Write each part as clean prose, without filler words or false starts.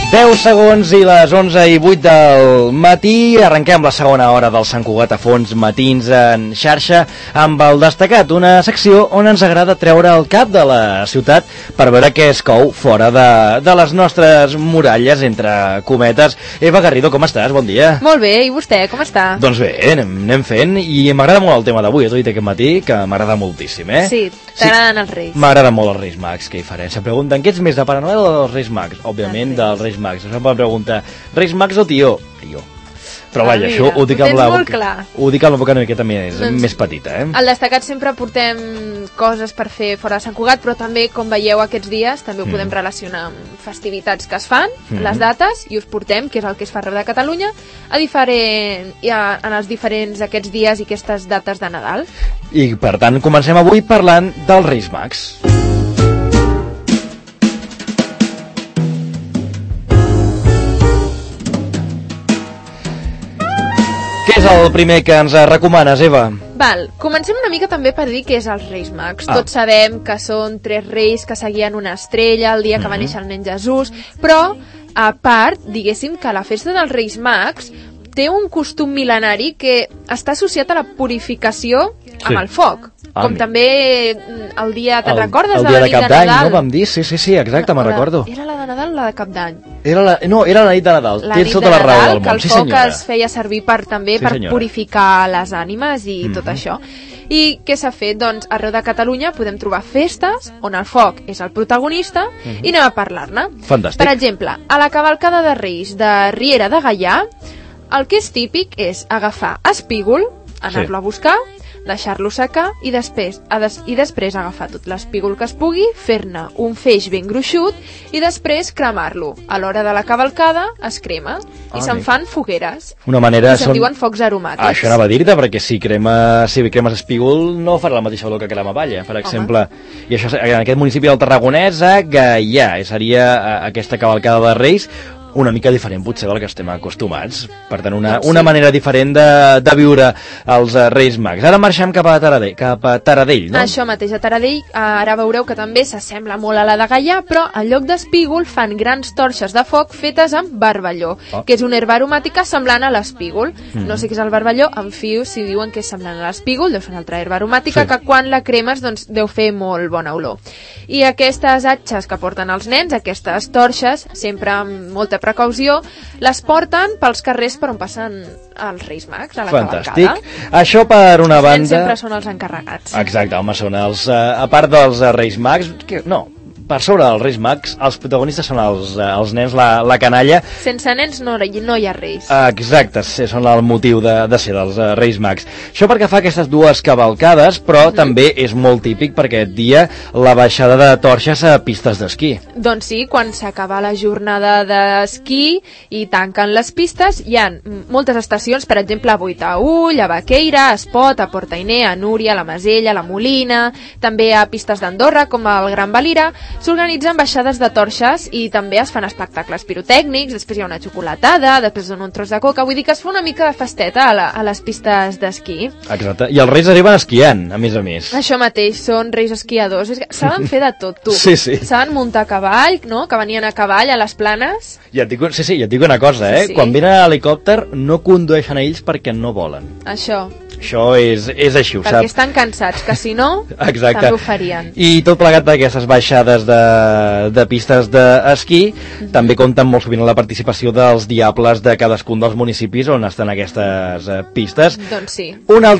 10 segons i les 11:08 del matí. Arrenquem la segona hora del Sant Cugat a fons, matins en xarxa, amb el Destacat, una secció on ens agrada treure el cap de la ciutat per veure què es cou fora de les nostres muralles, entre cometes. Eva Garrido, com estàs? Bon dia. Molt bé, i vostè, com està? Doncs bé, anem fent, i m'agrada molt el tema d'avui, t'ho he dit aquest matí, que m'agrada moltíssim, Sí, t'agraden els Reis. M'agraden molt els Reis Mags, què hi farem? Se pregunten, què ets més, de Pare Noel o dels Reis Mags? Òbviament, dels Reis Mags. Això em poden preguntar, Reis Mags o Tió? Tió. Però vaja, mira, això ho dic amb la molt clar. Ho dic amb la boca una miqueta més petita, Al Destacat sempre portem coses per fer fora de Sant Cugat, però també, com veieu aquests dies, també ho podem relacionar amb festivitats que es fan, les dates, i us portem, que és el que es fa arreu de Catalunya, en els diferents aquests dies i aquestes dates de Nadal. I per tant, comencem avui parlant dels Reis Mags. Què és el primer que ens recomanes, Eva? Comencem una mica també per dir què és els Reis Mags. Tots sabem que són 3 reis que seguien una estrella el dia que va néixer el nen Jesús, però, a part, diguéssim que la festa dels Reis Mags té un costum mil·lenari que està associat a la purificació amb el foc. Com també el dia, te'n recordes? El dia de Cap d'Any, no? Vam dir, sí, exacte, me'n recordo. Era la de Nadal o la de Cap d'Any? No, era la nit de Nadal. Tens tota la raó del món, sí senyora. Que el foc es feia servir per purificar les ànimes i tot això. I què s'ha fet? Doncs arreu de Catalunya podem trobar festes on el foc és el protagonista i anem a parlar-ne. Fantàstic. Per exemple, a la cavalcada de Reis de Riera de Gaià, el que és típic és agafar espígol, anar-lo a buscar, deixar-lo secar i després agafar tot l'espígol que es pugui, fer-ne un feix ben gruixut i després cremar-lo. A l'hora de la cavalcada es crema i se'n fan fogueres. Una manera... Se'n diuen focs aromàtics. Això anava a dir-te, perquè si cremes espígol no farà la mateixa olor que crema palla, per exemple. I això en aquest municipi del Tarragonès, a Gaià, seria aquesta cavalcada de Reis, una mica diferent potser del que estem acostumats. Per tant, una manera diferent de viure els Reis Mags. Ara marxem cap a Taradell, no? Això mateix, a Taradell, ara veureu que també s'assembla molt a la de Gaià, però en lloc d'espígol fan grans torxes de foc fetes amb barballó, que és una herba aromàtica semblant a l'espígol. No sé què és el barballó, em fio si diuen que és semblant a l'espígol, deu ser una altra herba aromàtica que quan la cremes doncs, deu fer molt bona olor. I aquestes atxes que porten els nens, aquestes torxes, sempre amb molta precaució, les porten pels carrers per on passen els Reis Mags a la cavalcada. Fantàstic. Això per una banda... Els nens sempre són els encarregats. Exacte, home, són els... A part dels Reis Mags... No, per sobre dels Reis Mags, els protagonistes són els nens, la canalla. Sense nens no hi ha reis. Exacte, són el motiu de ser dels Reis Mags. Això perquè fa aquestes dues cavalcades, però també és molt típic per aquest dia la baixada de torxes a pistes d'esquí. Doncs sí, quan s'acaba la jornada d'esquí i tanquen les pistes, hi ha moltes estacions, per exemple a Boitaüll, a Baqueira, a Espot, a Portainer, a Núria, a la Masella, a la Molina, també a pistes d'Andorra, com el Gran Valira. S'organitzen baixades de torxes i també es fan espectacles pirotècnics, després hi ha una xocolatada, després donen un tros de coca, vull dir que es fa una mica de festeta a les pistes d'esquí. Exacte, i els reis arriben esquiant, a més a més. Això mateix, són reis esquiadors, saben fer de tot, tu. Sí. Saben muntar a cavall, no?, que venien a cavall a les planes. Ja et dic una cosa, Sí. Quan venen a l'helicòpter no condueixen a ells perquè no volen. Això és així, ho perquè saps? estan cansats, que si no Exacte. també ho farien. I tot plegat d'aquestes baixades de pistes d'esquí també compten molt sovint la participació dels diables de cadascun dels municipis on estan aquestes pistes. Doncs sí. Una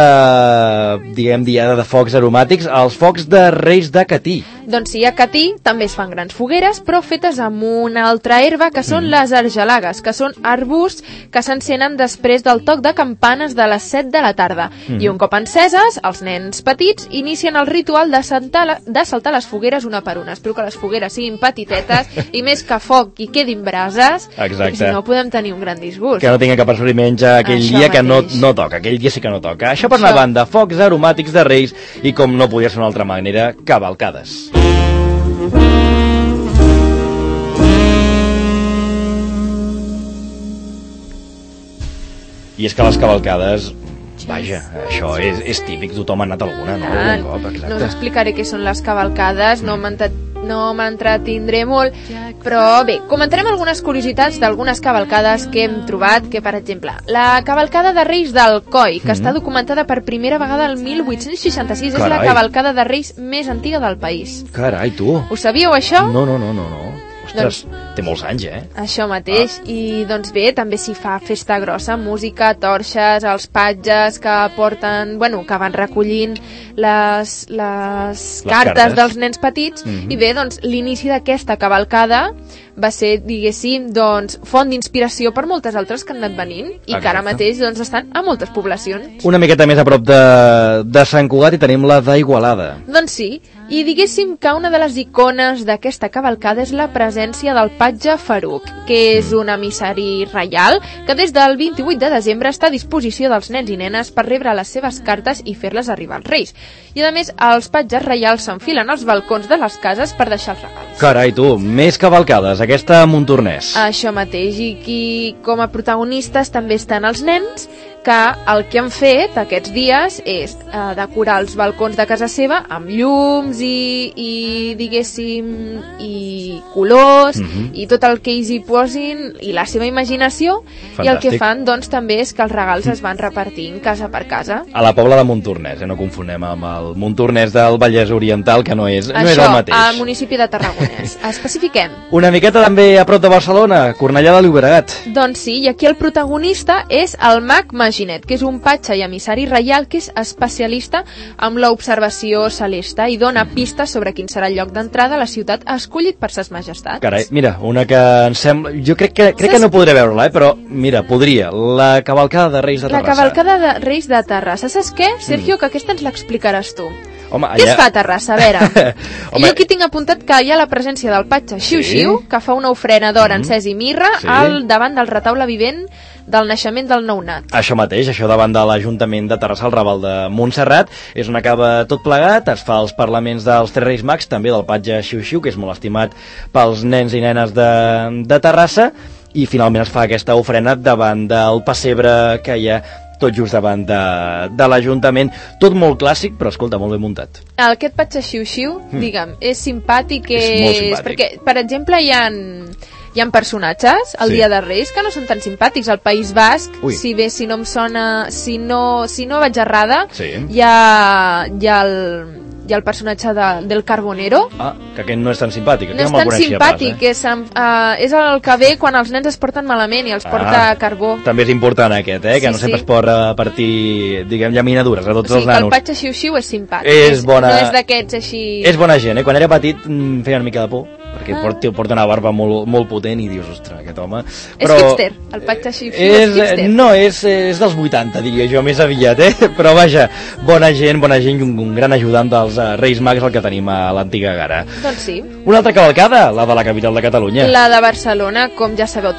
altra, diada de focs aromàtics, els focs de Reis de Catí. Doncs sí, a Catí també es fan grans fogueres, però fetes amb una altra herba, que són les argelagues, que són arbusts que s'encenen després del toc de campanes de les 7 de la tarda. I un cop enceses, els nens petits inicien el ritual de saltar les fogueres una per una. Espero que les fogueres siguin petitetes i més que foc i quedin brases. Exacte. Si no podem tenir un gran disgust. Que no tingui cap assoliments aquell Això dia, que mateix. no toca, aquell dia sí que no toca. Això per una banda, focs aromàtics de Reis i, com no podia ser d'una altra manera, cavalcades. I és que les cavalcades, vaja, això és típic, tothom ha anat alguna, no? No us explicaré què són les cavalcades, no m'he no m'entretindré molt, però bé, comentarem algunes curiositats d'algunes cavalcades que hem trobat, que per exemple, la cavalcada de Reis d'Alcoi, que està documentada per primera vegada el 1866, és la cavalcada de Reis més antiga del país. Carai, tu! Ho sabíeu, això? No. Ostres, té molts anys, Això mateix, i doncs bé, també s'hi fa festa grossa, música, torxes, els patges que porten, que van recollint les cartes dels nens petits, i bé, doncs l'inici d'aquesta cavalcada va ser, diguéssim, doncs, font d'inspiració per moltes altres que han anat venint i que ara mateix doncs, estan a moltes poblacions. Una miqueta més a prop de Sant Cugat i tenim la d'Igualada. Doncs sí, i diguéssim que una de les icones d'aquesta cavalcada és la presència del patge Faruc, que és un emissari reial que des del 28 de desembre està a disposició dels nens i nenes per rebre les seves cartes i fer-les arribar als reis. I a més, els patges reials s'enfilen als balcons de les cases per deixar els regals. Carai, tu, més cavalcades, aquesta a Montornès. Això mateix, i qui com a protagonistes també estan els nens, que el que han fet aquests dies és decorar els balcons de casa seva amb llums i diguéssim, i colors, i tot el que ells hi posin, i la seva imaginació. Fantàstic. I el que fan, doncs, també és que els regals es van repartint casa per casa. A la Pobla de Montornès, no confonem amb el Montornès del Vallès Oriental, que no és el mateix. Això, al municipi de Tarragonès. Especifiquem. Una miqueta també a prop de Barcelona, Cornellà de Llobregat. Doncs sí, i aquí el protagonista és el mag Maginet, que és un patge i emissari reial que és especialista en l'observació celeste i dona pistes sobre quin serà el lloc d'entrada a la ciutat escollit per ses majestats. Carai, mira, una que em sembla... Jo crec que no podré veure-la, però mira, podria. La cavalcada de Reis de Terrassa. La cavalcada de Reis de Terrassa. Saps què, Sergio? Que aquesta ens l'explicaràs tu. Home, Què es fa a Terrassa? A veure, jo aquí tinc apuntat que hi ha la presència del patge Xiu-Xiu, que fa una ofrena d'or, encès i mirra al davant del retaule vivent del naixement del nounat. Això mateix, això davant de l'Ajuntament de Terrassa, al Raval de Montserrat, és on acaba tot plegat, es fa als parlaments dels Tres Reis Mags, també del patge Xiu-Xiu, que és molt estimat pels nens i nenes de Terrassa, i finalment es fa aquesta ofrena davant del pessebre que hi ha tot just davant de l'Ajuntament. Tot molt clàssic, però escolta, molt ben muntat. Aquest patge Xiu-Xiu, digue'm, és simpàtic, és molt simpàtic. Perquè, per exemple, hi ha personatges el dia de Reis que no són tan simpàtics. Al País Basc, si no em sona, si no vaig errada, hi ha el personatge del Carbonero. Que aquest no és tan simpàtic. No és tan simpàtic, és el que ve quan els nens es porten malament i els porta carbó. També és important aquest, que no sempre es pot repartir, diguem, llaminadures a tots els nanos. El patge Xiu-Xiu és simpàtic, no és d'aquests així... És bona gent, quan era petit feia una mica de por, perquè porta una barba molt potent i dius, ostres, aquest home... És hipster, el patge Xiu-Xiu és hipster. No, és dels 80, diria jo, més aviat, però vaja, bona gent i un gran ajudant dels Reis Mags, el que tenim a l'antiga Gara. Doncs sí. Una altra cavalcada, la de la capital de Catalunya. La de Barcelona, com ja sabeu.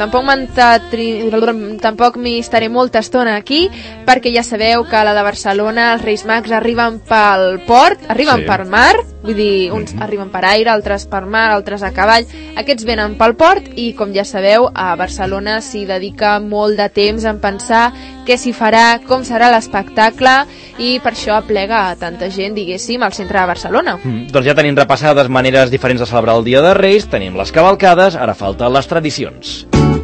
Tampoc m'hi estaré molta estona aquí, perquè ja sabeu que la de Barcelona, els Reis Mags arriben pel port, arriben per mar, vull dir, uns arriben per aire, altres per mar, altres a cavall. Aquests venen pel port i, com ja sabeu, a Barcelona s'hi dedica molt de temps en pensar què s'hi farà, com serà l'espectacle, i per això aplega a tanta gent, diguéssim, al centre de Barcelona. Doncs ja tenim repassades maneres diferents de celebrar el Dia de Reis, tenim les cavalcades, ara falten les tradicions.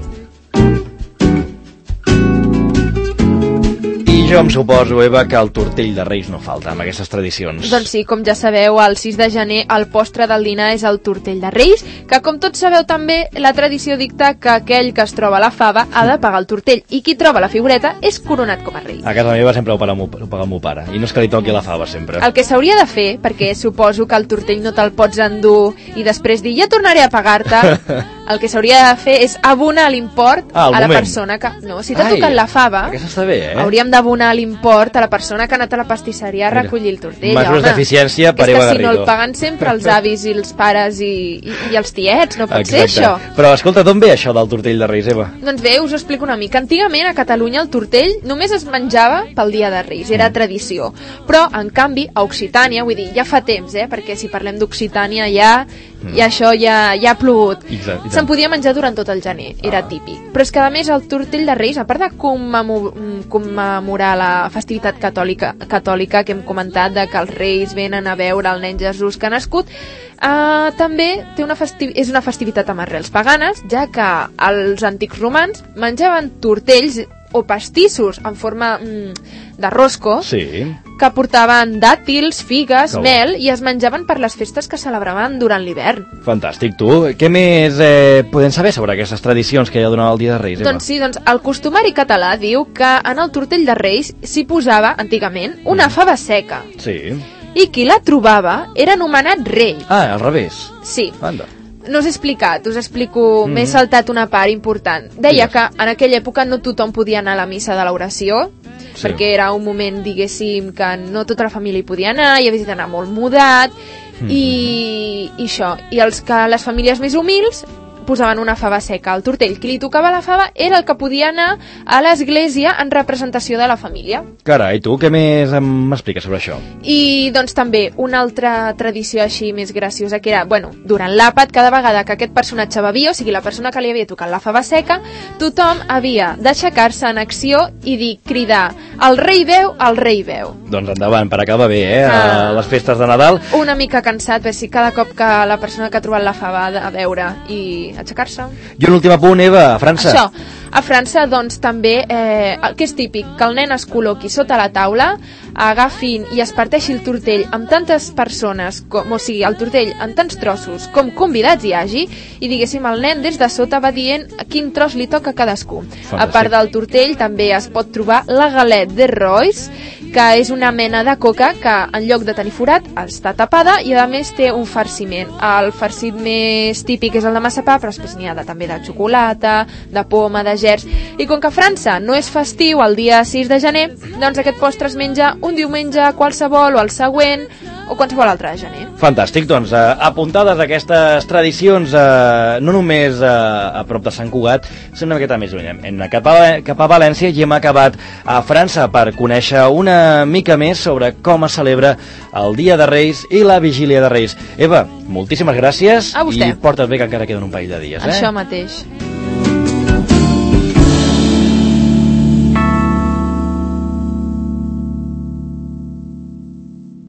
Jo em suposo, Eva, que el tortell de Reis no falta amb aquestes tradicions. Doncs sí, com ja sabeu, el 6 de gener el postre del dinar és el tortell de Reis, que com tots sabeu també, la tradició dicta que aquell que es troba la fava ha de pagar el tortell, i qui troba la figureta és coronat com a rei. A casa meva sempre ho paga el meu pare, i no és que li toqui la fava sempre. El que s'hauria de fer, perquè suposo que el tortell no te'l pots endur i després dir ja tornaré a pagar-te, el que s'hauria de fer és abonar l'import a la persona que... No, si t'ha tocat la fava, hauríem d'abonar l'import a la persona que ha anat a la pastisseria a recollir el tortell. Mesures d'eficiència per Eva Garrido. És que si no el paguen sempre els avis i els pares i els tiets, no pot ser això. Però escolta, d'on ve això del tortell de Reis, Eva? Doncs bé, us ho explico una mica. Antigament a Catalunya el tortell només es menjava pel dia de Reis, era tradició. Però, en canvi, a Occitània, vull dir, ja fa temps, perquè si parlem d'Occitània ja i això ja ha plogut. Exacte. Se'n podia menjar durant tot el gener, era típic. Però és que, a més, el tortell de Reis, a part de commemorar la festivitat catòlica que hem comentat, de que els Reis venen a veure el nen Jesús que ha nascut, també és una festivitat amb arrels paganes, ja que els antics romans menjaven tortells o pastissos en forma de rosco, que portaven dàtils, figues, mel, i es menjaven per les festes que celebraven durant l'hivern. Fantàstic, tu. Què més podem saber sobre aquestes tradicions que hi ha durant el Dia de Reis? Doncs sí, el costumari català diu que en el tortell de Reis s'hi posava, antigament, una fava seca. Sí. I qui la trobava era anomenat rei. Ah, al revés. Sí. Anda. No us he explicat, us explico, m'he saltat una part important. Deia que en aquella època no tothom podia anar a la missa de l'oració, perquè era un moment, diguéssim, que no tota la família hi podia anar, i havies d'anar molt mudat, i això. I les famílies més humils posaven una fava seca al tortell. Qui li tocava la fava era el que podia anar a l'església en representació de la família. Carai, tu, què més m'expliques sobre això? I doncs també una altra tradició així més graciosa que era, durant l'àpat, cada vegada que aquest personatge bevia, o sigui, la persona que li havia tocat la fava seca, tothom havia d'aixecar-se en acció i cridar: el rei veu, el rei veu. Doncs endavant, per acabar bé, a les festes de Nadal. Una mica cansat, però sí, cada cop que la persona que ha trobat la fava ha de veure i aixecar-se. I un últim apunt, Eva, a França. Això, a França, doncs, també, que és típic, que el nen es col·loqui sota la taula, agafin i es parteixi el tortell amb tantes persones, o sigui, el tortell en tants trossos com convidats hi hagi, i diguéssim, el nen des de sota va dient a quin tros li toca a cadascú. Fantàstic. A part del tortell també es pot trobar la galette de Rois, que és una mena de coca que en lloc de tenir forat està tapada i a més té un farciment. El farcit més típic és el de massapà, però després n'hi ha també de xocolata, de poma, de gerds. I com que a França no és festiu el dia 6 de gener, doncs aquest postre es menja un diumenge qualsevol o el següent o qualsevol altre de gener. Fantàstic, doncs apuntades aquestes tradicions no només a prop de Sant Cugat, sinó una miqueta més lluny. Hem anat cap a València i hem acabat a França per conèixer una mica més sobre com es celebra el Dia de Reis i la Vigília de Reis. Eva, moltíssimes gràcies a vostè. I porta't bé, que encara queden un parell de dies. Això mateix.